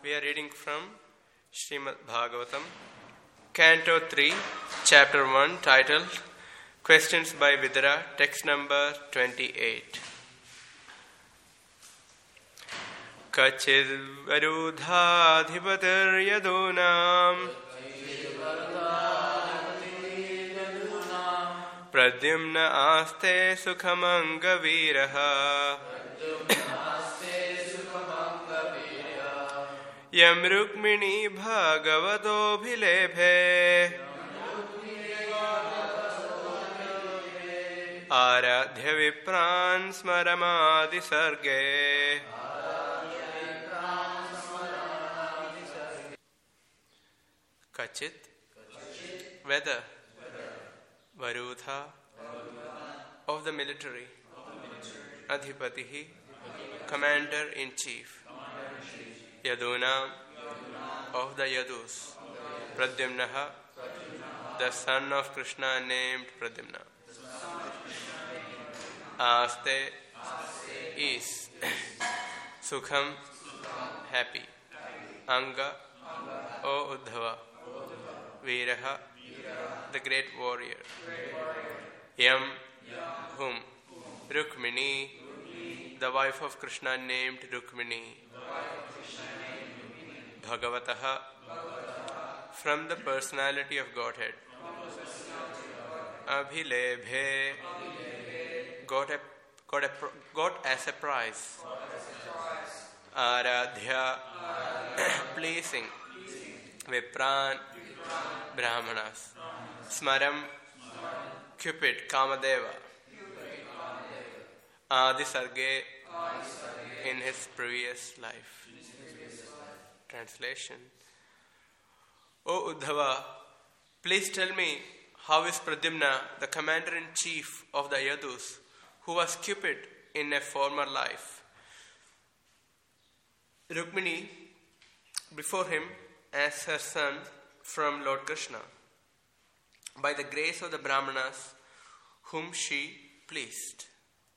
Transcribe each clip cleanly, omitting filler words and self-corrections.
We are reading from Srimad Bhagavatam, Canto 3, Chapter 1, titled Questions by Vidura, text number 28. Kachid varudhadhipatir yadunam Pradyumna aste sukhamanga viraha Yam Rukmini Bhagavato Bhilebhe Aradhya Vipran Smaramadi Sarge Kachit Whether Varudha of the military Adhipatihi Commander-in-Chief Yaduna of the Yadus Pradyumnaha the son of Krishna named Pradyumna Aste is Sukham happy Anga O Uddhava Viraha the great warrior Yam whom Rukmini the wife of Krishna named Rukmini Bhagavataha from the personality of Godhead Abhilebhe got as a prize Aradhya pleasing Vipran Brahmanas Smaram Cupid Kamadeva Adi Sarge in his previous life. Translation. O Uddhava, please tell me how is Pradyumna, the commander-in-chief of the Yadus, who was Cupid in a former life? Rukmini before him as her son from Lord Krishna, by the grace of the Brahmanas whom she pleased.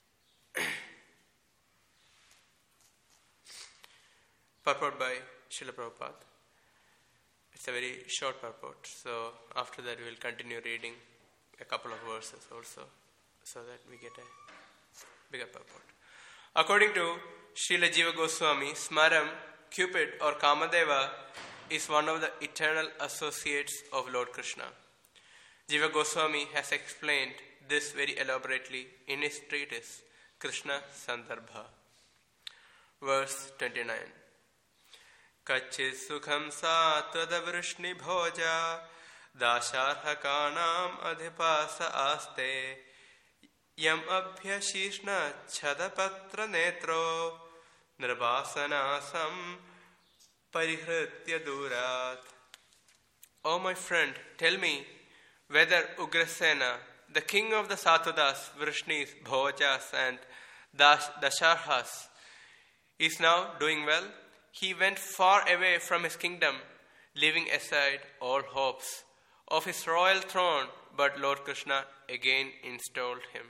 Purport by Srila Prabhupada. It's a very short purport, so after that we will continue reading a couple of verses also, so that we get a bigger purport. According to Srila Jiva Goswami, Smaram, Cupid or Kamadeva is one of the eternal associates of Lord Krishna. Jiva Goswami has explained this very elaborately in his treatise, Krishna Sandarbha. Verse 29. Kachit sukham satvada vrishni bhoja dasharhakanam adhipasa aste yam abhyashishna chadapatra netro nirvasanasam parihritya durat. O my friend, tell me whether Ugrasena, the king of the Satvadas, Vrishnis, Bhojas and Dasharhas, is now doing well. He went far away from his kingdom, leaving aside all hopes of his royal throne, but Lord Krishna again installed him.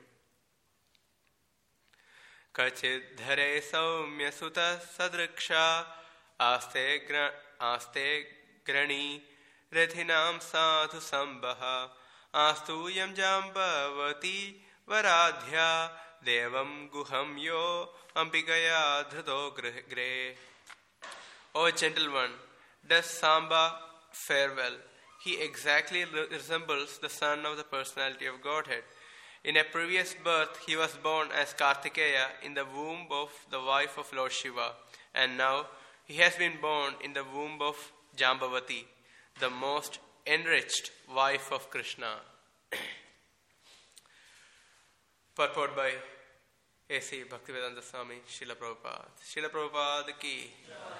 Kachid dhare saumya sutta sadriksha aste grani rethinam sadhu sambaha astu yam jambavati varadhya devam guham yo ambikaya dhruto gre. O gentle one, does Samba fare well? He exactly resembles the son of the personality of Godhead. In a previous birth, he was born as Kartikeya in the womb of the wife of Lord Shiva, and now he has been born in the womb of Jambavati, the most enriched wife of Krishna. Purport by A.C. Bhaktivedanta Swami, Srila Prabhupada. Srila Prabhupada ki.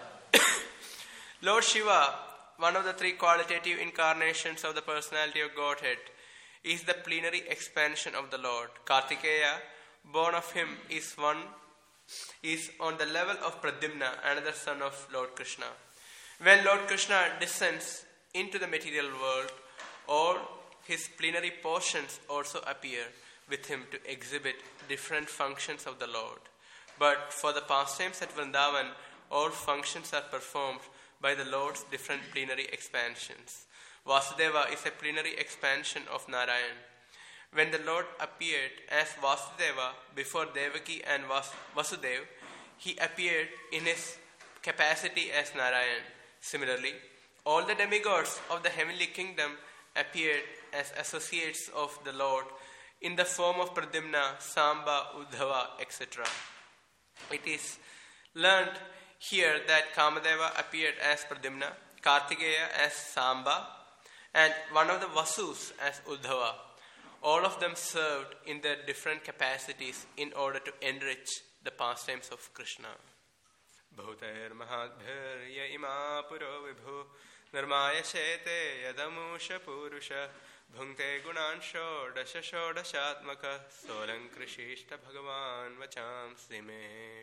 Lord Shiva, one of the three qualitative incarnations of the personality of Godhead, is the plenary expansion of the Lord. Kartikeya, born of him, is on the level of Pradyumna, another son of Lord Krishna. When Lord Krishna descends into the material world, all his plenary portions also appear with him to exhibit different functions of the Lord. But for the pastimes at Vrindavan, all functions are performed by the Lord's different plenary expansions. Vasudeva is a plenary expansion of Narayan. When the Lord appeared as Vasudeva before Devaki and Vasudeva, he appeared in his capacity as Narayan. Similarly, all the demigods of the heavenly kingdom appeared as associates of the Lord in the form of Pradyumna, Samba, Uddhava, etc. It is learned here that Kamadeva appeared as Pradyumna, Kartikeya as Samba, and one of the Vasus as Uddhava. All of them served in their different capacities in order to enrich the pastimes of Krishna. Bhutair mahadbhir ya ima puro vibhu nirmaya shete yadamusha purusha bhungte gunan shodasha shodashatmaka solang krishishta bhagavan vacham sime.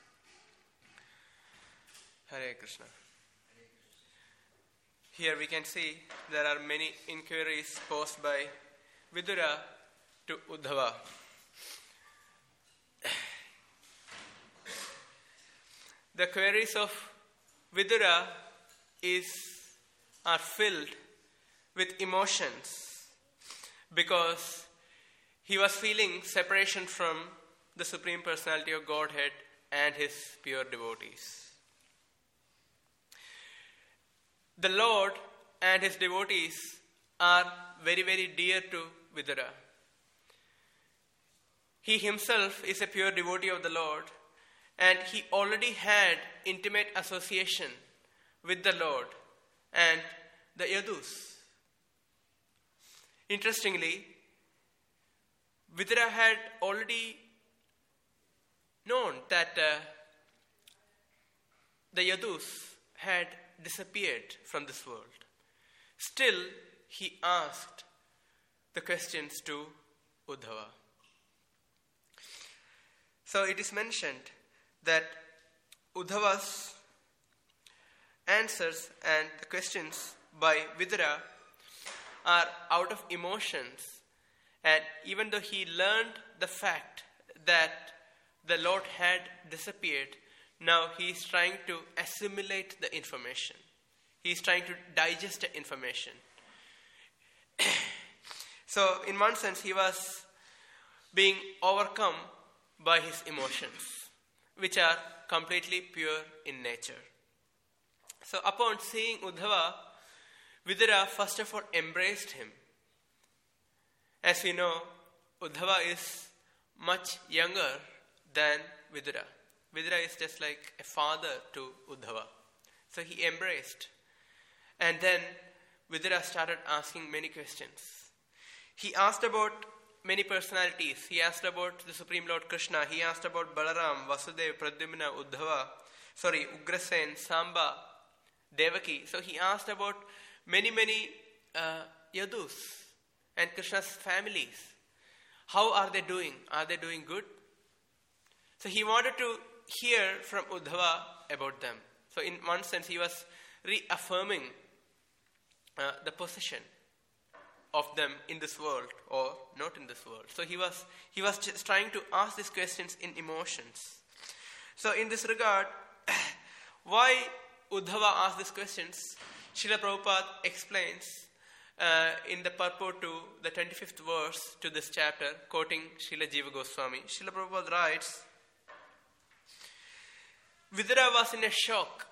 Hare Krishna. Here we can see there are many inquiries posed by Vidura to Uddhava. The queries of Vidura are filled with emotions because he was feeling separation from the Supreme Personality of Godhead and his pure devotees. The Lord and his devotees are very, very dear to Vidura. He himself is a pure devotee of the Lord, and he already had intimate association with the Lord and the Yadus. Interestingly, Vidura had already known that the Yadus had disappeared from this world. Still, he asked the questions to Uddhava. So it is mentioned that Uddhava's answers and the questions by Vidura are out of emotions, and even though he learned the fact that the Lord had disappeared, now he is trying to assimilate the information. He is trying to digest the information. So, in one sense, he was being overcome by his emotions, which are completely pure in nature. So, upon seeing Uddhava, Vidura first of all embraced him. As we know, Uddhava is much younger than Vidura. Vidura is just like a father to Uddhava. So he embraced. And then Vidura started asking many questions. He asked about many personalities. He asked about the Supreme Lord Krishna. He asked about Balaram, Vasudeva, Pradyumna, Ugrasen, Samba, Devaki. So he asked about many Yadus and Krishna's families. How are they doing? Are they doing good? So he wanted to hear from Uddhava about them. So in one sense, he was reaffirming the position of them in this world or not in this world. So he was just trying to ask these questions in emotions. So in this regard, why Uddhava asked these questions, Srila Prabhupada explains in the purport to the 25th verse to this chapter, quoting Srila Jiva Goswami. Srila Prabhupada writes, Vidura was in a shock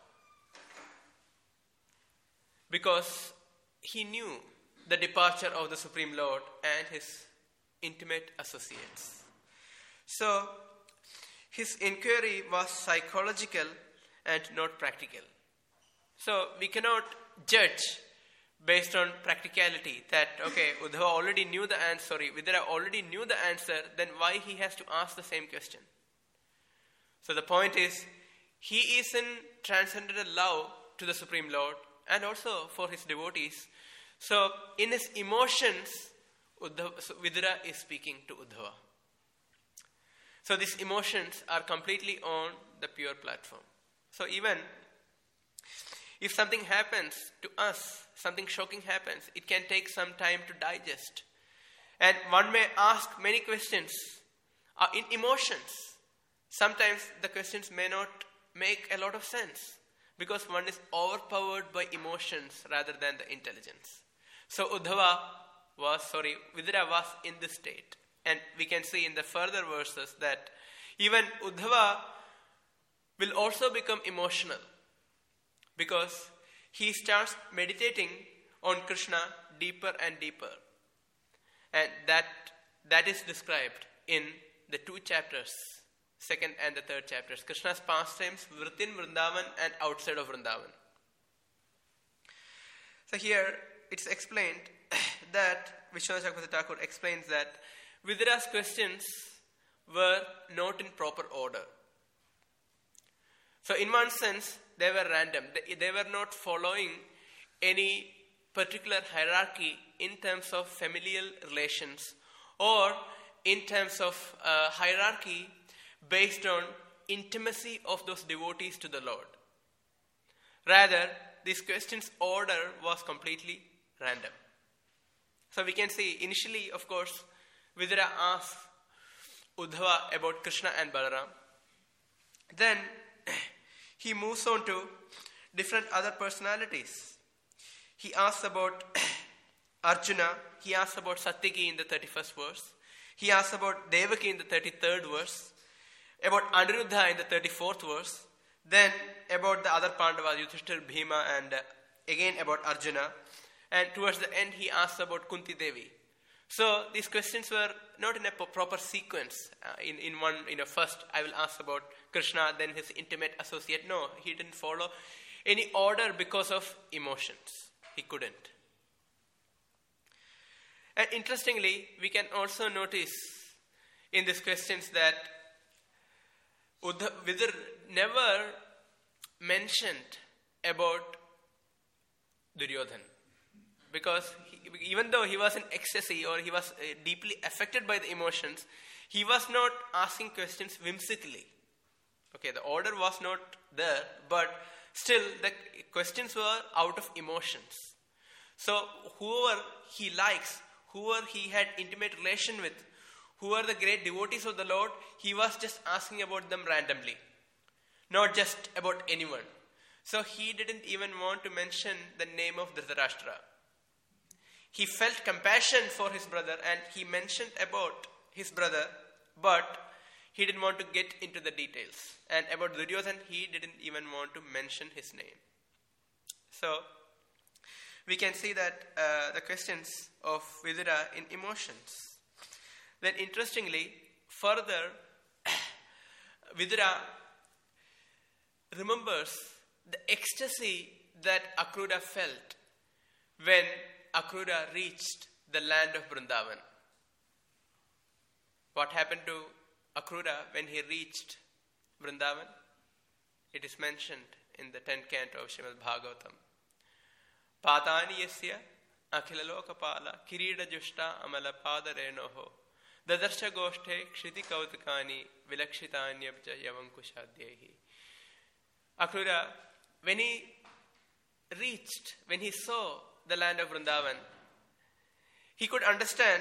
because he knew the departure of the Supreme Lord and his intimate associates. So, his inquiry was psychological and not practical. So, we cannot judge based on practicality that, okay, Uddhava already knew the answer, Vidura already knew the answer, then why he has to ask the same question? So, the point is, he is in transcendental love to the Supreme Lord and also for his devotees. So, in his emotions, Vidura is speaking to Uddhava. So, these emotions are completely on the pure platform. So, even if something happens to us, something shocking happens, it can take some time to digest. And one may ask many questions in emotions. Sometimes the questions may not make a lot of sense. because one is overpowered by emotions rather than the intelligence. So Vidura was in this state. And we can see in the further verses that even Uddhava will also become emotional because he starts meditating on Krishna deeper and deeper. And that is described in the 2 chapters, 2nd and the 3rd chapters. Krishna's pastimes within Vrindavan and outside of Vrindavan. So here it's explained that Vishwanath Chakravarti Thakur explains that Vidura's questions were not in proper order. So in one sense, they were random. They were not following any particular hierarchy in terms of familial relations or in terms of hierarchy based on intimacy of those devotees to the Lord. Rather, these questions' order was completely random. So we can see initially, of course, Vidura asks Uddhava about Krishna and Balaram. Then he moves on to different other personalities. He asks about Arjuna. He asks about Satyaki in the 31st verse. He asks about Devaki in the 33rd verse. About Aniruddha in the 34th verse. Then about the other Pandavas, Yudhishthira, Bhima, and again about Arjuna. And towards the end, he asks about Kunti Devi. So these questions were not in a proper sequence. First I will ask about Krishna, then his intimate associate. No, he didn't follow any order because of emotions. He couldn't. And interestingly, we can also notice in these questions that Vidur never mentioned about Duryodhan. Because even though he was in ecstasy or he was deeply affected by the emotions, he was not asking questions whimsically. Okay, the order was not there, but still the questions were out of emotions. So whoever he likes, whoever he had intimate relation with, who are the great devotees of the Lord, he was just asking about them randomly, not just about anyone. So he didn't even want to mention the name of Dhritarashtra. He felt compassion for his brother and he mentioned about his brother, but he didn't want to get into the details. And about Duryodhan, he didn't even want to mention his name. So we can see that the questions of Vidura in emotions. Then interestingly, further, Vidura remembers the ecstasy that Akrura felt when Akrura reached the land of Vrindavan. What happened to Akrura when he reached Vrindavan? It is mentioned in the 10th canto of Srimad Bhagavatam. Patani yasya akhilalokapala kirida jushta amala padarenoho dadarsha goshthe kshiti kautukani vilakshitanyabja yavankushadhyehi. Akrura, when he saw the land of Vrindavan, he could understand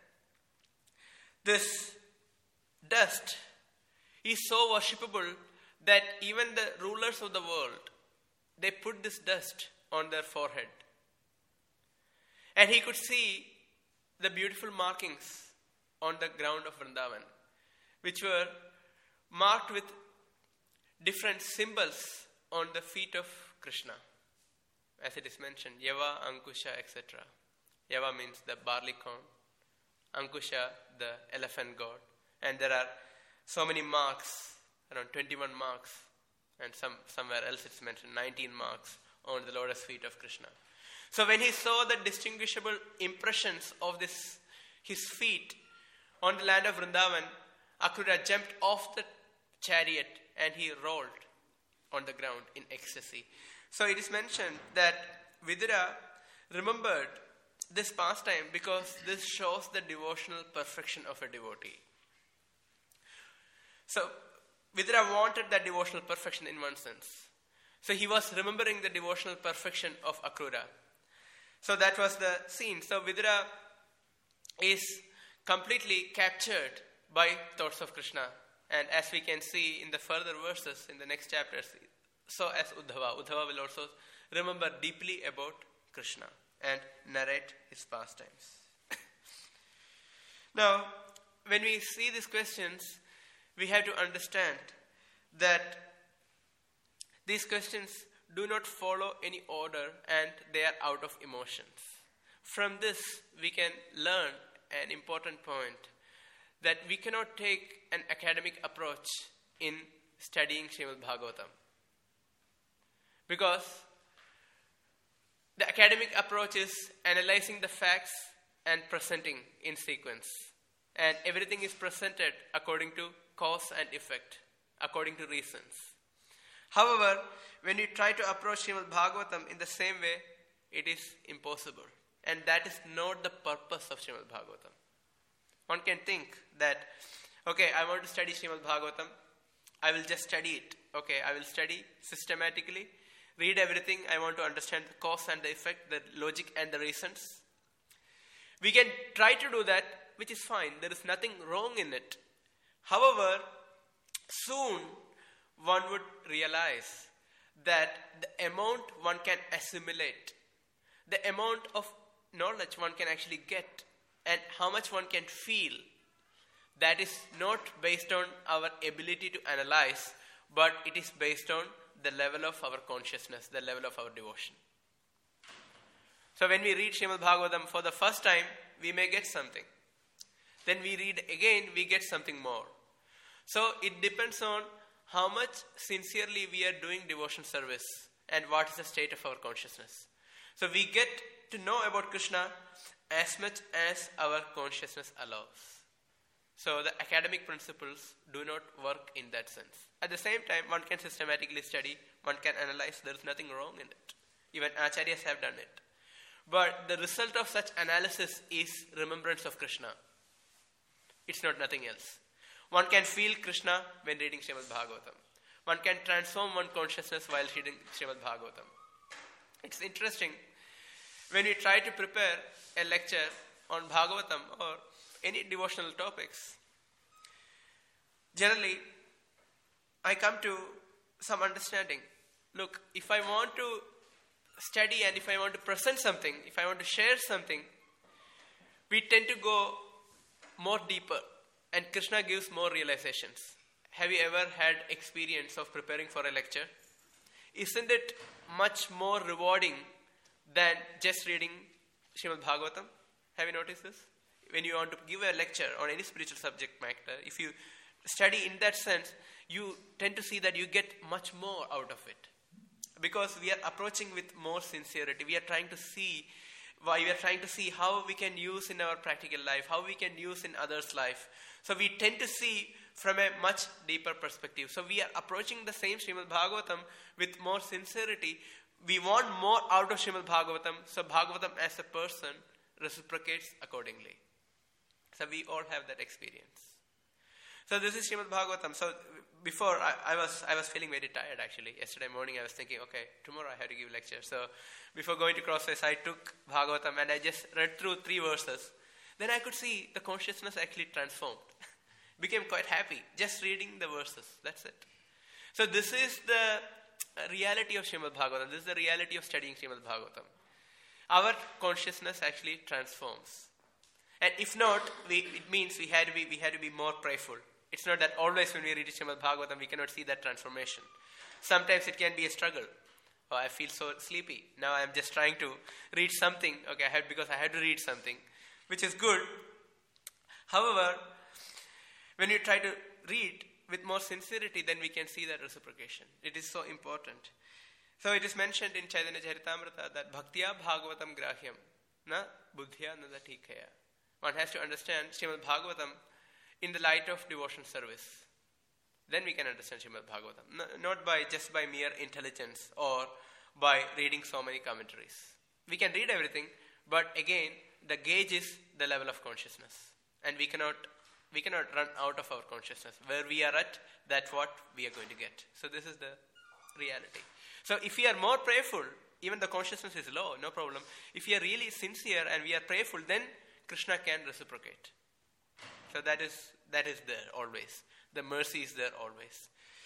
this dust is so worshipable that even the rulers of the world, they put this dust on their forehead. And he could see the beautiful markings on the ground of Vrindavan, which were marked with different symbols on the feet of Krishna. As it is mentioned, Yava, Ankusha, etc. Yava means the barley corn. Ankusha, the elephant god. And there are so many marks, around 21 marks. And somewhere else it's mentioned, 19 marks on the lotus feet of Krishna. So when he saw the distinguishable impressions of his feet on the land of Vrindavan, Akrura jumped off the chariot and he rolled on the ground in ecstasy. So it is mentioned that Vidura remembered this pastime because this shows the devotional perfection of a devotee. So Vidura wanted that devotional perfection in one sense. So he was remembering the devotional perfection of Akrura. So that was the scene. So Vidura is completely captured by thoughts of Krishna. And as we can see in the further verses in the next chapters, so as Uddhava. Uddhava will also remember deeply about Krishna and narrate his pastimes. Now, when we see these questions, we have to understand that these questions do not follow any order and they are out of emotions. From this, we can learn an important point, that we cannot take an academic approach in studying Srimad Bhagavatam. Because the academic approach is analyzing the facts and presenting in sequence. And everything is presented according to cause and effect, according to reasons. However, when you try to approach Srimad Bhagavatam in the same way, it is impossible. And that is not the purpose of Srimad Bhagavatam. One can think that, okay, I want to study Srimad Bhagavatam, I will just study it. Okay, I will study systematically, read everything, I want to understand the cause and the effect, the logic and the reasons. We can try to do that, which is fine. There is nothing wrong in it. However, soon one would realize that the amount one can assimilate, the amount of knowledge one can actually get, and how much one can feel, that is not based on our ability to analyze, but it is based on the level of our consciousness, the level of our devotion. So when we read Srimad Bhagavatam for the first time, we may get something. Then we read again, we get something more. So it depends on how much sincerely we are doing devotion service and what is the state of our consciousness. So we get to know about Krishna as much as our consciousness allows. So the academic principles do not work in that sense. At the same time, one can systematically study, one can analyze, there is nothing wrong in it. Even acharyas have done it. But the result of such analysis is remembrance of Krishna. It's not nothing else. One can feel Krishna when reading Srimad Bhagavatam. One can transform one's consciousness while reading Srimad Bhagavatam. It's interesting, when you try to prepare a lecture on Bhagavatam or any devotional topics, generally I come to some understanding. Look, if I want to study and if I want to present something, if I want to share something, we tend to go more deeper and Krishna gives more realizations. Have you ever had experience of preparing for a lecture? Isn't it much more rewarding than just reading Srimad Bhagavatam? Have you noticed this? When you want to give a lecture on any spiritual subject matter, if you study in that sense, you tend to see that you get much more out of it. Because we are approaching with more sincerity. We are trying to see how we can use in our practical life, how we can use in others' life. So we tend to see from a much deeper perspective. So we are approaching the same Srimad Bhagavatam with more sincerity. We want more out of Srimad Bhagavatam, so Bhagavatam as a person reciprocates accordingly. So we all have that experience. So this is Srimad Bhagavatam. So before, I was feeling very tired actually. Yesterday morning I was thinking, okay, tomorrow I have to give lecture. So before going to Crossways, I took Bhagavatam and I just read through 3 verses. Then I could see the consciousness actually transformed. Became quite happy just reading the verses. That's it. So this is the reality of Srimad Bhagavatam. This is the reality of studying Srimad Bhagavatam. Our consciousness actually transforms. And if not, it means we had to be more prayerful. It's not that always when we read Srimad Bhagavatam, we cannot see that transformation. Sometimes it can be a struggle. Oh, I feel so sleepy. Now I'm just trying to read something. Okay, because I had to read something, which is good. However, when you try to read with more sincerity, then we can see that reciprocation. It is so important. So it is mentioned in Chaitanya Charitamrita that Bhaktiya Bhagavatam Grahyam na Buddhya na Datikaya. One has to understand Srimad Bhagavatam in the light of devotion service. Then we can understand Srimad Bhagavatam. Not just by mere intelligence or by reading so many commentaries. We can read everything, but again, the gauge is the level of consciousness. And we cannot run out of our consciousness. Where we are at, that's what we are going to get. So this is the reality. So if we are more prayerful, even the consciousness is low, no problem. If we are really sincere and we are prayerful, then Krishna can reciprocate. So that is there always. The mercy is there always.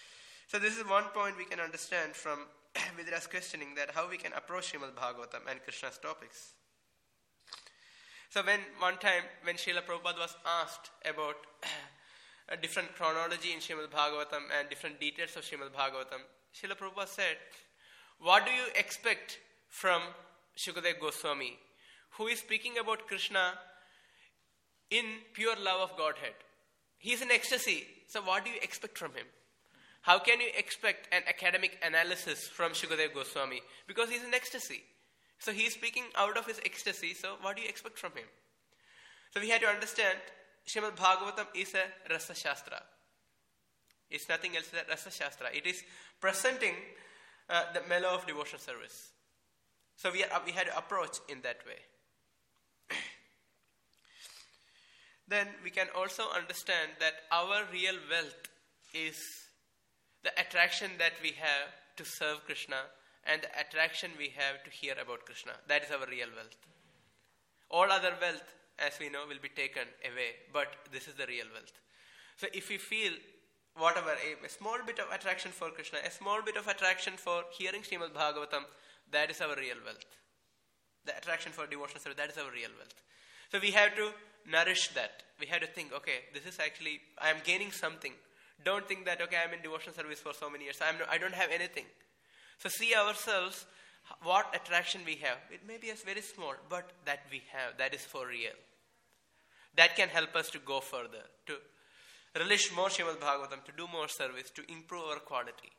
So this is one point we can understand from Vidura's questioning, that how we can approach Srimad Bhagavatam and Krishna's topics. So one time when Srila Prabhupada was asked about a different chronology in Srimad Bhagavatam and different details of Srimad Bhagavatam, Srila Prabhupada said, what do you expect from Shukadeva Goswami, who is speaking about Krishna in pure love of Godhead? He is in ecstasy, so what do you expect from him? How can you expect an academic analysis from Shukadeva Goswami? Because he is in ecstasy. So he is speaking out of his ecstasy, so what do you expect from him? So we had to understand, Srimad Bhagavatam is a Rasa Shastra. It's nothing else than Rasa Shastra. It is presenting the mellow of devotional service. So we had to approach in that way. Then we can also understand that our real wealth is the attraction that we have to serve Krishna and the attraction we have to hear about Krishna. That is our real wealth. All other wealth, as we know, will be taken away, but this is the real wealth. So if we feel whatever, a small bit of attraction for Krishna, a small bit of attraction for hearing Srimad Bhagavatam, that is our real wealth. The attraction for devotional service, that is our real wealth. So we have to nourish that. We have to think, okay, this is actually, I am gaining something. Don't think that, okay, I am in devotional service for so many years, I don't have anything. So see ourselves, what attraction we have. It may be very small, but that we have, that is for real. That can help us to go further, to relish more Srimad Bhagavatam, to do more service, to improve our quality.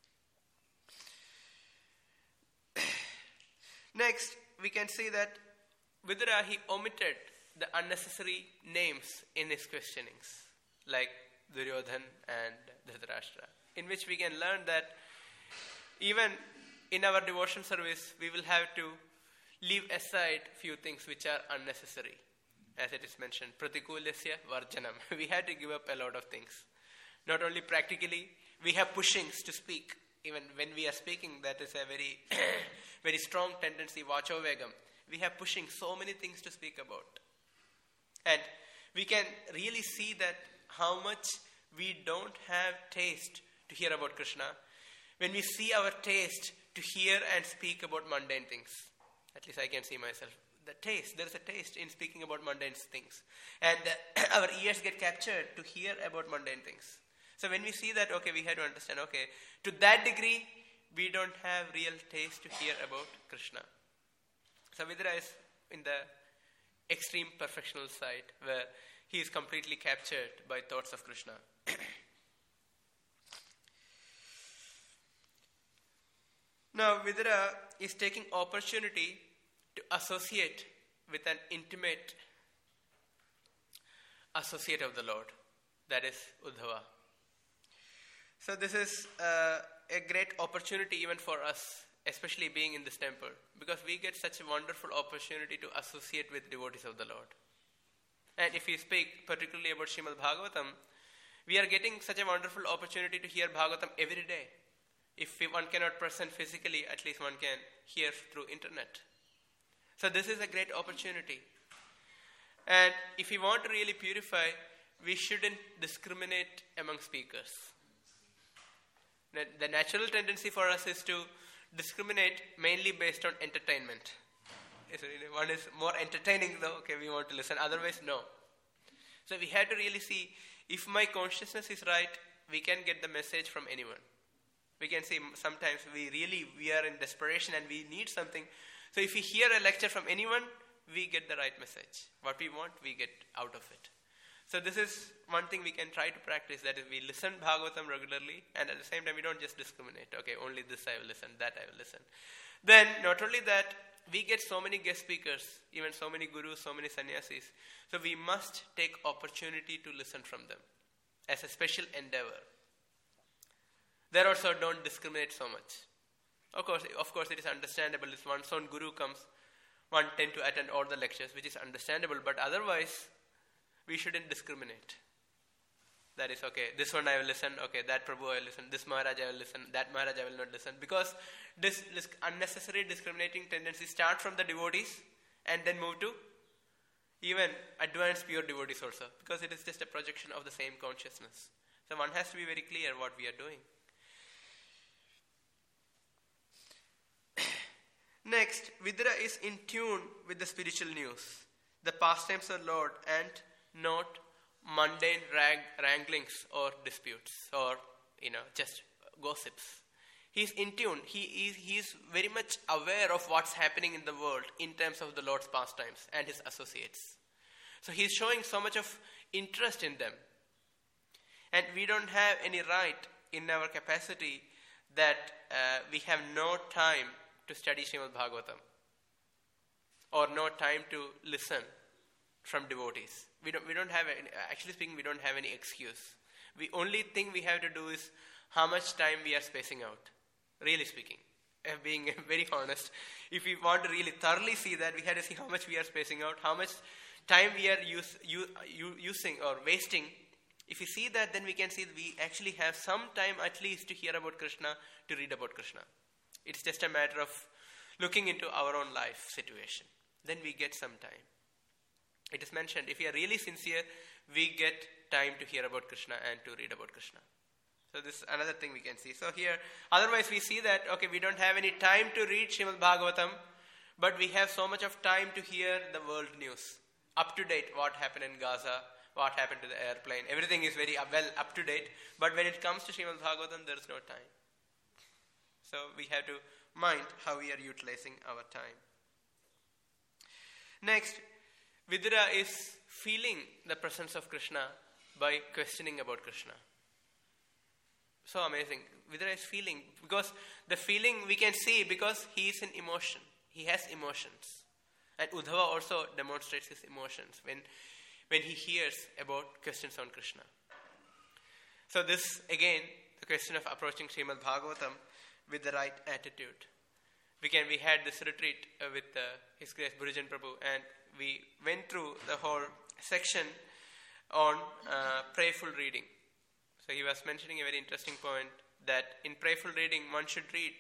Next, we can see that Vidura, he omitted the unnecessary names in his questionings, like Duryodhan and Dhritarashtra, in which we can learn that even in our devotion service, we will have to leave aside few things which are unnecessary. As it is mentioned, pratikulasya varjanam. We have to give up a lot of things. Not only practically, we have pushings to speak. Even when we are speaking, that is a very, very strong tendency, vachovegam. We have pushing so many things to speak about. And we can really see that how much we don't have taste to hear about Krishna when we see our taste to hear and speak about mundane things. At least I can see myself. The taste, there is a taste in speaking about mundane things. And our ears get captured to hear about mundane things. So when we see that, okay, we have to understand, okay, to that degree, we don't have real taste to hear about Krishna. So Vidura is in the extreme perfectional side, where he is completely captured by thoughts of Krishna. Now Vidura is taking opportunity to associate with an intimate associate of the Lord, that is Uddhava. So this is a great opportunity even for us, especially being in this temple, because we get such a wonderful opportunity to associate with devotees of the Lord. And if we speak particularly about Srimad Bhagavatam, we are getting such a wonderful opportunity to hear Bhagavatam every day. If one cannot present physically, at least one can hear through internet. So this is a great opportunity. And if we want to really purify, we shouldn't discriminate among speakers. The natural tendency for us is to discriminate mainly based on entertainment. One is more entertaining though, okay, we want to listen. Otherwise, no. So we have to really see, if my consciousness is right, we can get the message from anyone. We can see sometimes we are in desperation and we need something. So if we hear a lecture from anyone, we get the right message. What we want, we get out of it. So this is one thing we can try to practice, that is we listen Bhagavatam regularly, and at the same time we don't just discriminate. Okay, only this I will listen, that I will listen. Then not only that, we get so many guest speakers, even so many gurus, so many sannyasis. So we must take opportunity to listen from them as a special endeavor. There also don't discriminate so much. Of course it is understandable. If one's own guru comes, one tend to attend all the lectures, which is understandable, but otherwise, we shouldn't discriminate. That is, okay, this one I will listen, okay, that Prabhu I will listen, this Maharaj I will listen, that Maharaj I will not listen. Because this unnecessary discriminating tendency start from the devotees and then move to even advanced pure devotees also. Because it is just a projection of the same consciousness. So one has to be very clear what we are doing. Next, Vidura is in tune with the spiritual news, the pastimes of the Lord, and not mundane wranglings or disputes or just gossips. He's in tune. He's very much aware of what's happening in the world in terms of the Lord's pastimes and his associates. So he's showing so much of interest in them. And we don't have any right in our capacity that we have no time to study Srimad Bhagavatam or no time to listen from devotees. We don't have any, actually speaking, we don't have any excuse. The only thing we have to do is how much time we are spacing out. Really speaking, being very honest, if we want to really thoroughly see that, we have to see how much we are spacing out, how much time we are using or wasting. If we see that, then we can see that we actually have some time at least to hear about Krishna, to read about Krishna. It's just a matter of looking into our own life situation. Then we get some time. It is mentioned, if we are really sincere, we get time to hear about Krishna and to read about Krishna. So this is another thing we can see. So here, otherwise we see that, okay, we don't have any time to read Srimad Bhagavatam, but we have so much of time to hear the world news. Up to date, what happened in Gaza, what happened to the airplane. Everything is very well up to date. But when it comes to Srimad Bhagavatam, there is no time. So we have to mind how we are utilizing our time. Next, Vidura is feeling the presence of Krishna by questioning about Krishna. So amazing. Vidura is feeling, because the feeling we can see because he is in emotion. He has emotions. And Uddhava also demonstrates his emotions when he hears about questions on Krishna. So this, again, the question of approaching Srimad Bhagavatam with the right attitude. We had this retreat with His Grace Bhurujan Prabhu, and we went through the whole section on prayerful reading. So he was mentioning a very interesting point that in prayerful reading one should read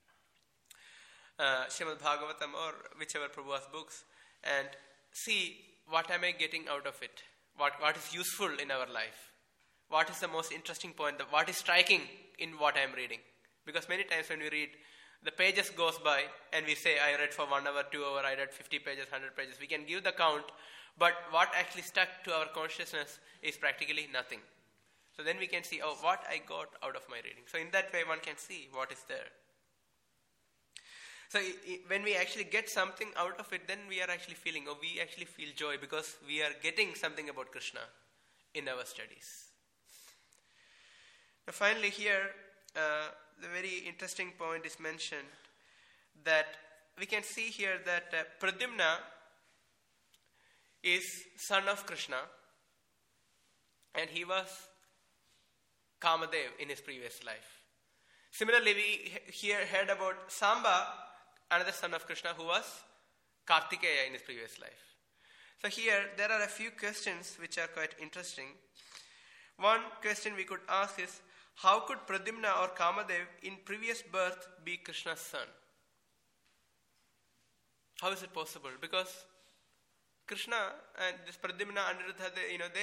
Srimad Bhagavatam or whichever Prabhu's books and see what am I getting out of it, what is useful in our life, what is the most interesting point, what is striking in what I am reading. Because many times when we read, the pages goes by and we say, I read for 1 hour, 2 hours, I read 50 pages, 100 pages. We can give the count, but what actually stuck to our consciousness is practically nothing. So then we can see, what I got out of my reading. So in that way, one can see what is there. So when we actually get something out of it, then we are actually feeling, we actually feel joy because we are getting something about Krishna in our studies. Now finally here, the very interesting point is mentioned that we can see here that Pradyumna is son of Krishna and he was Kamadev in his previous life. Similarly, we heard about Samba, another son of Krishna, who was Kartikeya in his previous life. So here, there are a few questions which are quite interesting. One question we could ask is, how could Pradyumna or Kamadev in previous birth be Krishna's son? How is it possible? Because Krishna and this Pradyumna, Aniruddha,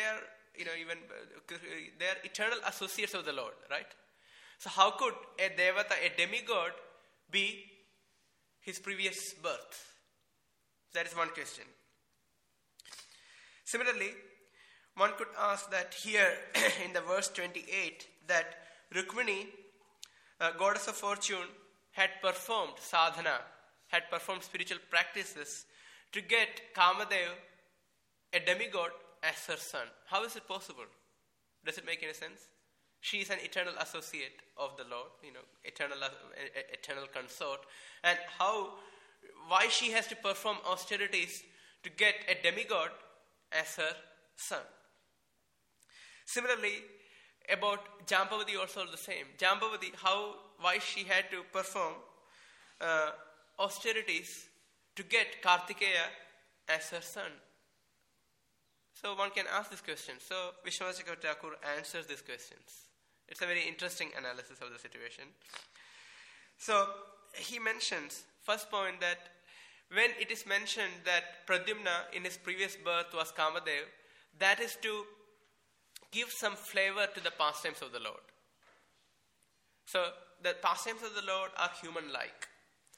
they are eternal associates of the Lord, right? So how could a Devata, a demigod, be his previous birth? That is one question. Similarly, one could ask that here in the verse 28 that Rukmini, goddess of fortune, had performed sadhana, had performed spiritual practices to get Kamadev, a demigod, as her son. How is it possible? Does it make any sense? She is an eternal associate of the Lord, eternal consort. And why she has to perform austerities to get a demigod as her son? Similarly, about Jambavati also the same. Jambavati, why she had to perform austerities to get Kartikeya as her son? So one can ask this question. So Vishwanath Chakravarti Thakur answers these questions. It's a very interesting analysis of the situation. So he mentions, first point, that when it is mentioned that Pradyumna in his previous birth was Kamadev, that is to give some flavor to the pastimes of the Lord. So the pastimes of the Lord are human-like.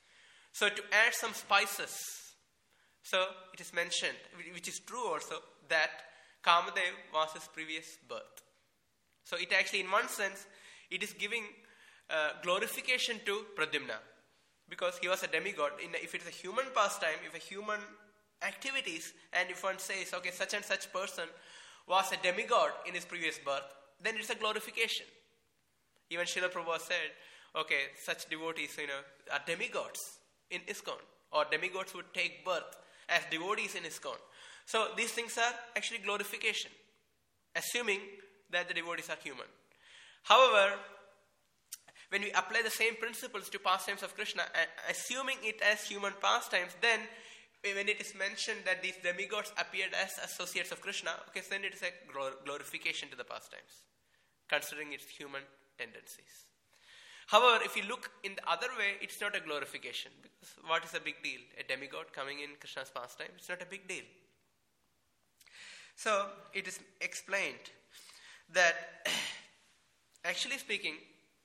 So to add some spices, so it is mentioned, which is true also, that Kamadev was his previous birth. So it actually, in one sense, it is giving glorification to Pradyumna, because he was a demigod. If it is a human pastime, if a human activities, and if one says, okay, such and such person was a demigod in his previous birth, then it's a glorification. Even Srila Prabhupada said, okay, such devotees, are demigods in ISKCON, or demigods would take birth as devotees in ISKCON. So these things are actually glorification, assuming that the devotees are human. However, when we apply the same principles to pastimes of Krishna, assuming it as human pastimes, then when it is mentioned that these demigods appeared as associates of Krishna, okay, then it is a glorification to the pastimes, considering its human tendencies. However, if you look in the other way, it's not a glorification. Because what is a big deal? A demigod coming in Krishna's pastime, it's not a big deal. So, it is explained that, actually speaking,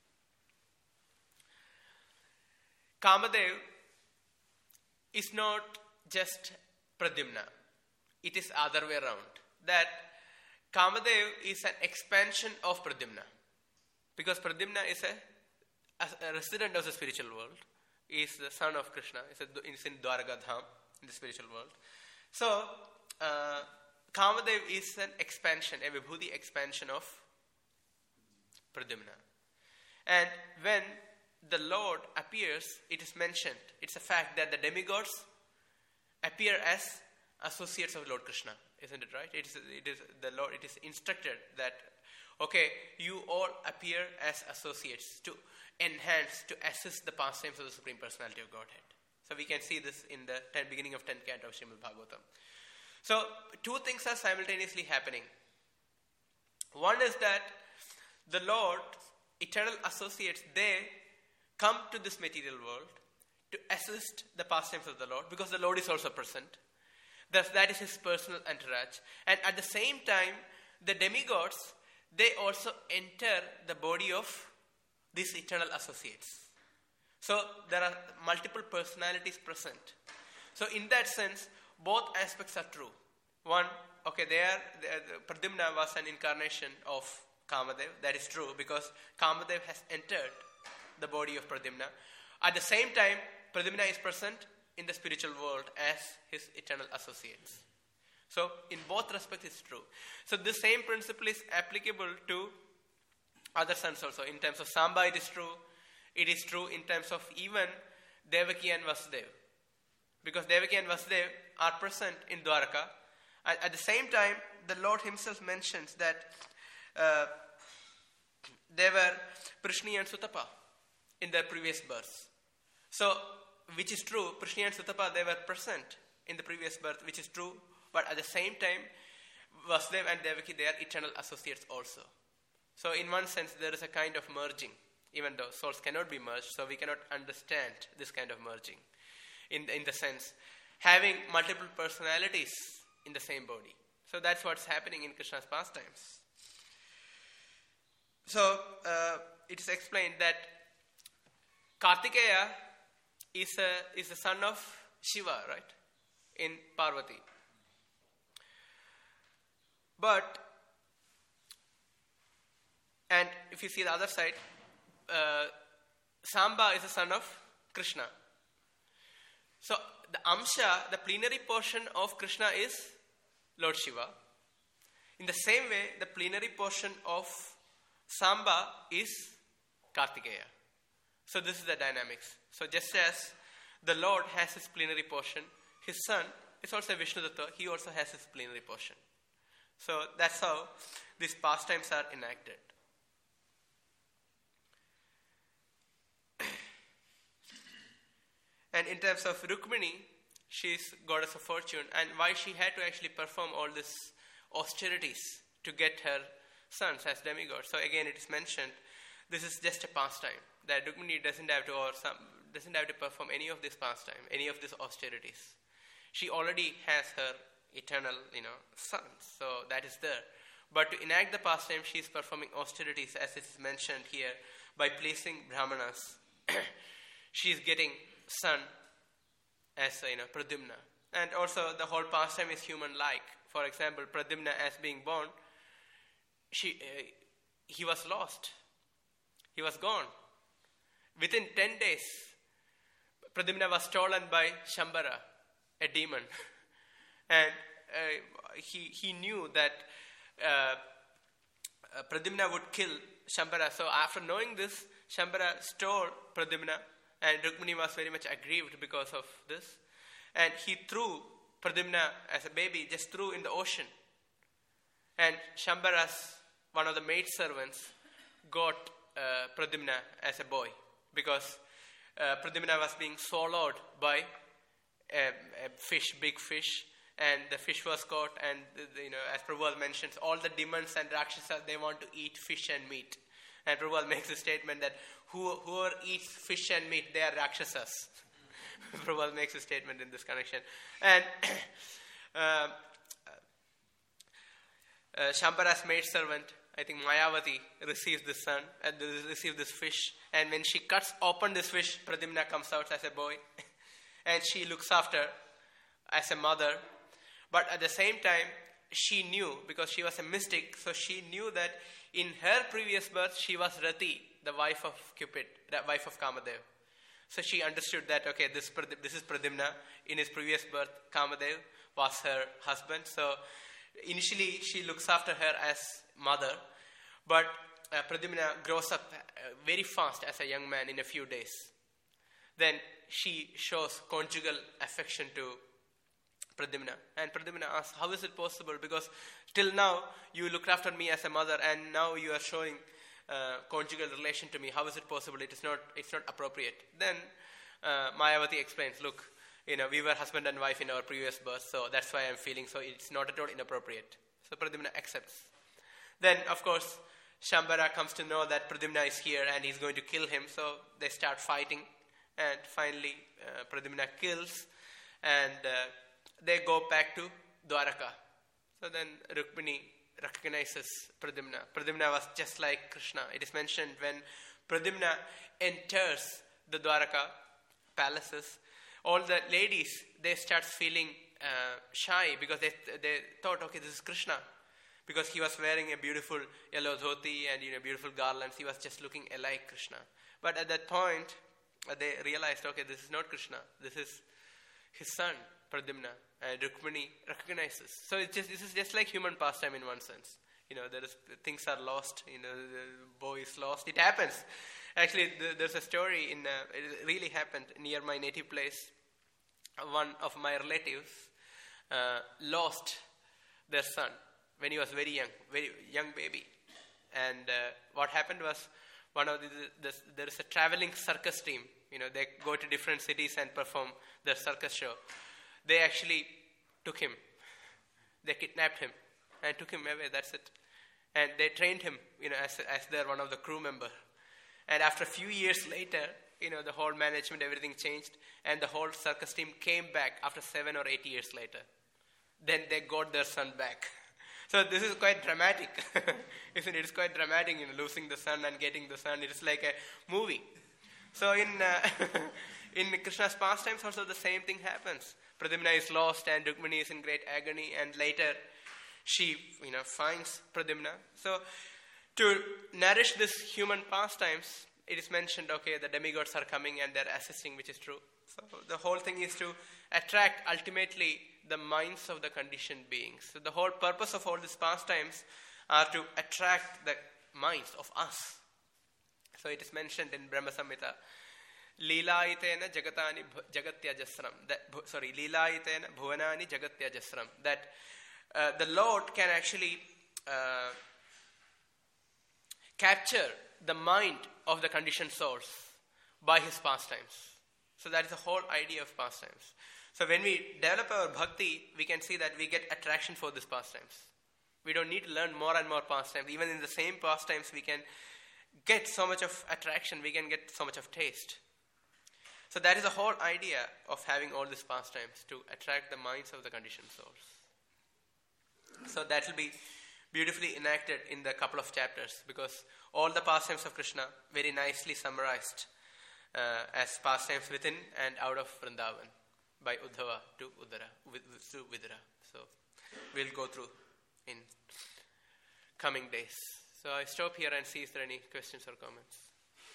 Kamadev is not just Pradyumna. It is other way around. That Kamadev is an expansion of Pradyumna. Because Pradyumna is a resident of the spiritual world. He is the son of Krishna. He is in Dwarka Dham, in the spiritual world. So, Kamadev is an expansion, a Vibhuti expansion of Pradyumna. And when the Lord appears, it is mentioned, it's a fact that the demigods appear as associates of Lord Krishna. Isn't it right? It is the Lord, it is instructed that, okay, you all appear as associates to enhance, to assist the pastimes of the Supreme Personality of Godhead. So we can see this in the beginning of 10th canto of Srimad Bhagavatam. So two things are simultaneously happening. One is that the Lord, eternal associates, they come to this material world to assist the pastimes of the Lord, because the Lord is also present. Thus, that is his personal entourage. And at the same time, the demigods, they also enter the body of these eternal associates. So there are multiple personalities present. So in that sense, both aspects are true. One, okay, Pradyumna was an incarnation of Kamadev. That is true, because Kamadev has entered the body of Pradyumna. At the same time, Pradyumna is present in the spiritual world as his eternal associates. So, in both respects, it's true. So, this same principle is applicable to other sons also. In terms of Samba, it is true. It is true in terms of even Devaki and Vasudeva. Because Devaki and Vasudeva are present in Dwarka. At the same time, the Lord himself mentions that they were Prishni and Sutapa in their previous births. So, which is true, Prishni and Sutapa, they were present in the previous birth, which is true. But at the same time, Vasudeva and Devaki, they are eternal associates also. So, in one sense, there is a kind of merging, even though souls cannot be merged, so we cannot understand this kind of merging. In the sense, having multiple personalities in the same body. So, that's what's happening in Krishna's pastimes. So, it is explained that Kartikeya is the son of Shiva, right? In Parvati. But, and if you see the other side, Samba is the son of Krishna. So, the Amsha, the plenary portion of Krishna is Lord Shiva. In the same way, the plenary portion of Samba is Kartikeya. So this is the dynamics. So just as the Lord has his plenary portion, his son is also Vishnu Datta, he also has his plenary portion. So that's how these pastimes are enacted. And in terms of Rukmini, she is goddess of fortune, and why she had to actually perform all these austerities to get her sons as demigods. So again, it is mentioned, this is just a pastime. That Rukmini doesn't have to perform any of this pastime, any of these austerities. She already has her eternal, sons. So that is there. But to enact the pastime, she is performing austerities, as it is mentioned here, by placing brahmanas. She is getting son as Pradyumna. And also the whole pastime is human-like. For example, Pradyumna as being born, he was lost. He was gone. Within 10 days, Pradyumna was stolen by Shambhara, a demon. And he knew that Pradyumna would kill Shambhara. So after knowing this, Shambhara stole Pradyumna, and Rukmini was very much aggrieved because of this. And he threw Pradyumna as a baby, just threw in the ocean. And Shambhara's, one of the maidservants, got Pradyumna as a boy, because Pradyumna was being swallowed by a fish, big fish, and the fish was caught. And as Prabhupada mentions, all the demons and Rakshasas, they want to eat fish and meat. And Prabhupada makes a statement that whoever eats fish and meat, they are Rakshasas. Prabhupada makes a statement in this connection. And Shambhara's maidservant, I think Mayavati, receives this son and receives this fish. And when she cuts open this fish, Pradyumna comes out as a boy. And she looks after as a mother. But at the same time, she knew, because she was a mystic, so she knew that in her previous birth, she was Rati, the wife of Cupid, the wife of Kamadev. So she understood that, okay, this is Pradyumna. In his previous birth, Kamadev was her husband. So initially, she looks after her as mother. But Pradyumna grows up very fast as a young man in a few days. Then she shows conjugal affection to Pradyumna. And Pradyumna asks, how is it possible? Because till now, you looked after me as a mother, and now you are showing conjugal relation to me. How is it possible? It's not appropriate. Then Mayavati explains, look, we were husband and wife in our previous birth, so that's why I'm feeling so it's not at all inappropriate. So Pradyumna accepts. Then, of course, Shambhara comes to know that Pradyumna is here and he's going to kill him, so they start fighting. And finally, Pradyumna kills, and they go back to Dwaraka. So then Rukmini recognizes Pradyumna. Pradyumna was just like Krishna. It is mentioned when Pradyumna enters the Dwaraka palaces, all the ladies, they start feeling shy, because they thought, okay, this is Krishna, because he was wearing a beautiful yellow dhoti and beautiful garlands. He was just looking like Krishna. But at that point, they realized, okay, this is not Krishna. This is his son, Pradyumna. And Rukmini recognizes. So this is just like human pastime in one sense. Things are lost. The boy is lost. It happens. Actually, there's a story it really happened near my native place. One of my relatives lost their son when he was very young baby. And what happened was, there is a traveling circus team. They go to different cities and perform their circus show. They actually took him. They kidnapped him and took him away. That's it. And they trained him, as their one of the crew member. And after a few years later, the whole management, everything changed, and the whole circus team came back after 7 or 8 years later. Then they got their son back. So this is quite dramatic, isn't it? It's quite dramatic, losing the son and getting the son. It is like a movie. So in Krishna's pastimes also the same thing happens. Pradyumna is lost and Rukmini is in great agony, and later she finds Pradyumna. So to nourish this human pastimes, it is mentioned, okay, the demigods are coming and they're assisting, which is true. So the whole thing is to attract ultimately the minds of the conditioned beings. So the whole purpose of all these pastimes are to attract the minds of us. So it is mentioned in Brahma Samhita, Leelayitena jagatani jagatyajasram. Leelayitena bhuvanani jagatyajasram. That the Lord can actually capture the mind of the conditioned souls by his pastimes. So that is the whole idea of pastimes. So when we develop our bhakti, we can see that we get attraction for these pastimes. We don't need to learn more and more pastimes. Even in the same pastimes, we can get so much of attraction, we can get so much of taste. So that is the whole idea of having all these pastimes, to attract the minds of the conditioned souls. So that will be beautifully enacted in the couple of chapters, because all the pastimes of Krishna very nicely summarized as pastimes within and out of Vrindavan by Uddhava to to Vidura. So we'll go through in coming days. So I stop here and see if there are any questions or comments.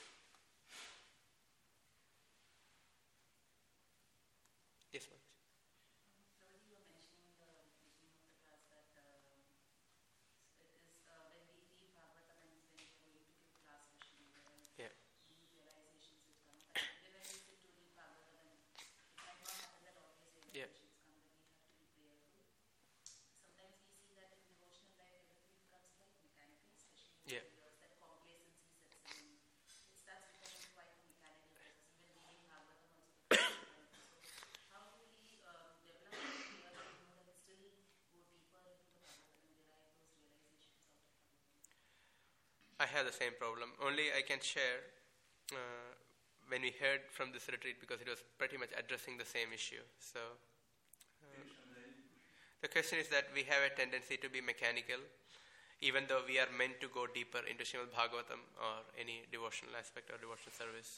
Yes, ma'am. You were mentioning the beginning of the class that it is when we read Bhagavatam and when we are going to give class session, Yeah. new realizations which come. Even when we sit to read Bhagavatam, it might not happen that always Yeah. realizations come, but we have to be prayerful. Sometimes we see that in devotional life everything becomes like mechanical, especially in Yeah. years that complacency sets in. It starts becoming quite a mechanical process. Even reading Bhagavatam also becomes mechanical. So how do we develop a prayer that we still go deeper into the Bhagavatam and derive those realizations out of Bhagavatam? I have the same problem. Only I can share when we heard from this retreat, because it was pretty much addressing the same issue. So the question is that we have a tendency to be mechanical, even though we are meant to go deeper into Srimad Bhagavatam or any devotional aspect or devotional service.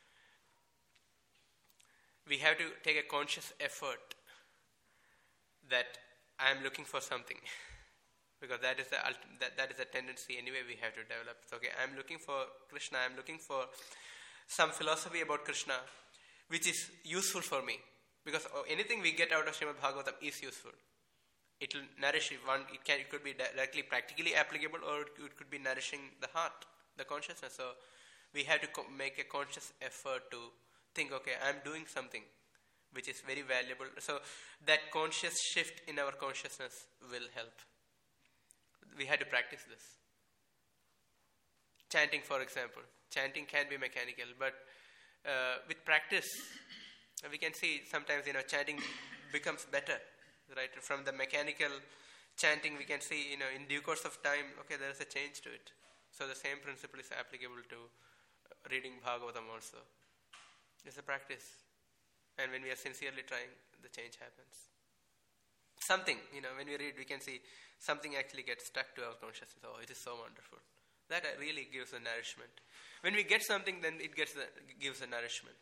We have to take a conscious effort that I am looking for something. Because that is the tendency anyway we have to develop. So, okay, I am looking for Krishna, I am looking for some philosophy about Krishna which is useful for me. Because anything we get out of Srimad Bhagavatam is useful. It will nourish one. It could be directly practically applicable, or it could be nourishing the heart, the consciousness. So we have to make a conscious effort to think, okay, I am doing something which is very valuable. So that conscious shift in our consciousness will help. We had to practice this. Chanting, for example. Chanting can be mechanical, but with practice, we can see sometimes, chanting becomes better, right? From the mechanical chanting, we can see, in due course of time, okay, there is a change to it. So the same principle is applicable to reading Bhagavatam also. It's a practice. And when we are sincerely trying, the change happens. Something, when we read, we can see something actually gets stuck to our consciousness. Oh, it is so wonderful. That really gives a nourishment. When we get something, then it gives a nourishment.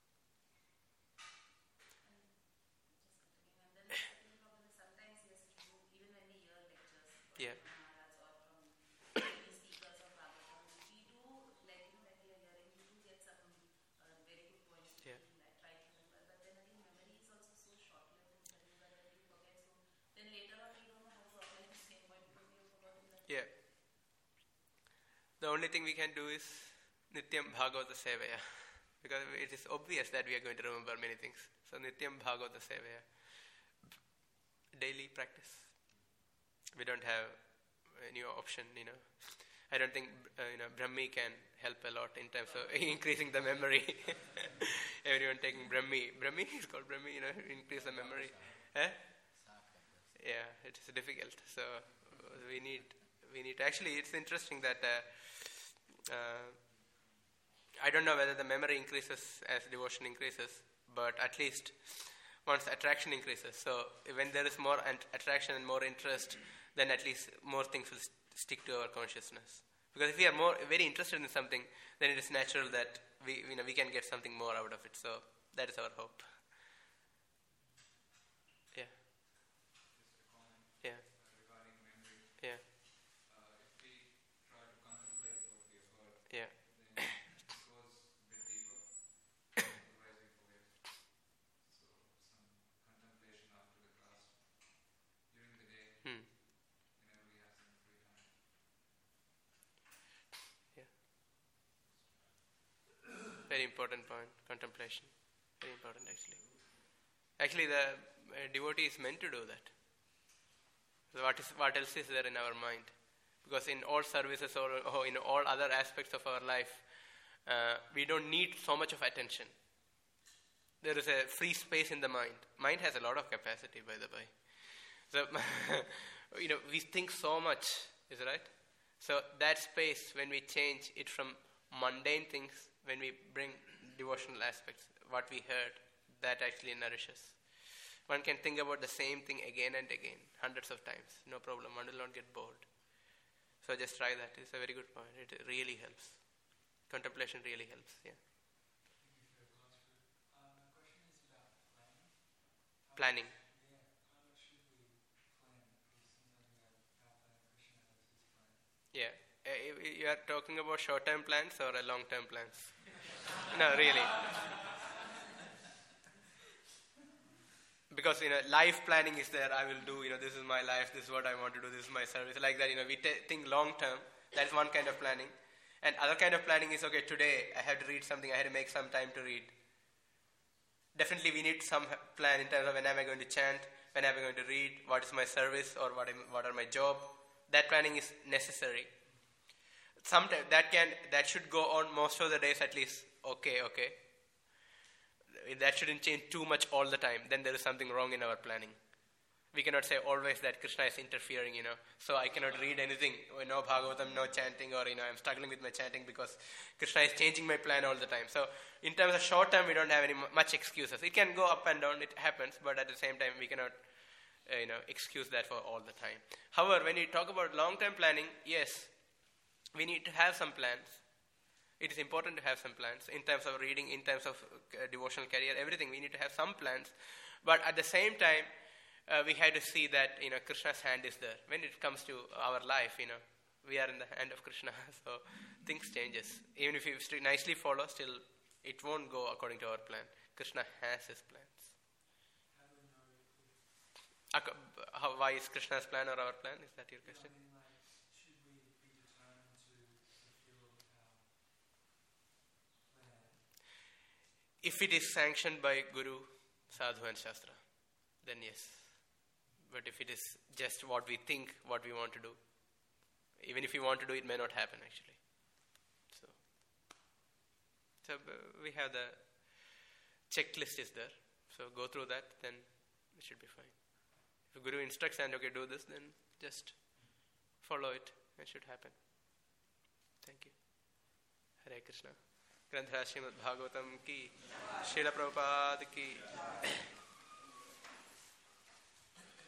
And then the second problem is sometimes, yes, even when we hear lectures from Maharaj or from any speakers of Bhagavatam, we do, like when we are hearing, we do get some very good points to try to remember. But then again, memory is also so short-lived in Kali Yuga that we forget. So then later on, we don't know how to apply the same point because we have forgotten that. Yeah. The only thing we can do is Nityam Bhagavata Sevaya. Because it is obvious that we are going to remember many things. So Nityam Bhagavata Sevaya. Daily practice. We don't have any option, I don't think, Brahmi can help a lot in terms of increasing the memory. Everyone taking Brahmi. Brahmi is called Brahmi, increase the memory. Yeah, it is difficult. So we need to, actually, it's interesting that I don't know whether the memory increases as devotion increases, but at least once attraction increases. So when there is more attraction and more interest, then at least more things will stick to our consciousness. Because if we are very interested in something, then it is natural that we can get something more out of it. So that is our hope. Yeah. Yeah. Regarding memory. Yeah. If we try to contemplate what we have heard, Yeah. then it goes a bit deeper. Otherwise we forget. So some contemplation after the class, during the day, whenever we have some free time. Yeah. Very important point, contemplation. Very important, actually. Actually, the devotee is meant to do that. So what else is there in our mind? Because in all services or in all other aspects of our life, we don't need so much of attention. There is a free space in the mind. Mind has a lot of capacity, by the way. So, we think so much, is right? So that space, when we change it from mundane things, when we bring devotional aspects, what we heard, that actually nourishes. One can think about the same thing again and again, hundreds of times. No problem. One will not get bored. So just try that. It's a very good point. It really helps. Contemplation really helps. Yeah. My question is about planning. planning. Yeah. You are talking about short-term plans or long-term plans? No, really. Because, life planning is there. I will do, this is my life, this is what I want to do, this is my service. Like that, we think long-term. That's one kind of planning. And other kind of planning is, okay, today I have to read something, I have to make some time to read. Definitely we need some plan in terms of when am I going to chant, when am I going to read, what is my service or what are my job. That planning is necessary. Sometimes that should go on most of the days at least. Okay. That shouldn't change too much all the time. Then there is something wrong in our planning. We cannot say always that Krishna is interfering, so I cannot read anything, no Bhagavatam, no chanting, or, I'm struggling with my chanting because Krishna is changing my plan all the time. So in terms of short term, we don't have any much excuses. It can go up and down, it happens, but at the same time, we cannot, excuse that for all the time. However, when you talk about long-term planning, yes, we need to have some plans. It is important to have some plans in terms of reading, in terms of devotional career, everything. We need to have some plans. But at the same time, we have to see that, Krishna's hand is there. When it comes to our life, we are in the hand of Krishna. So things changes. Even if we nicely follow, still it won't go according to our plan. Krishna has his plans. Why is Krishna's plan or our plan? Is that your question? Should we be determined to fulfill our plan? If it is sanctioned by Guru, Sadhu and Shastra, then yes. But if it is just what we think, what we want to do, even if we want to do it, may not happen actually. So we have the checklist is there. So go through that, then it should be fine. If Guru instructs and okay, do this, then just follow it. It should happen. Thank you. Hare Krishna. Grandhara Srimad Bhagavatam ki, Srila Prabhupada ki.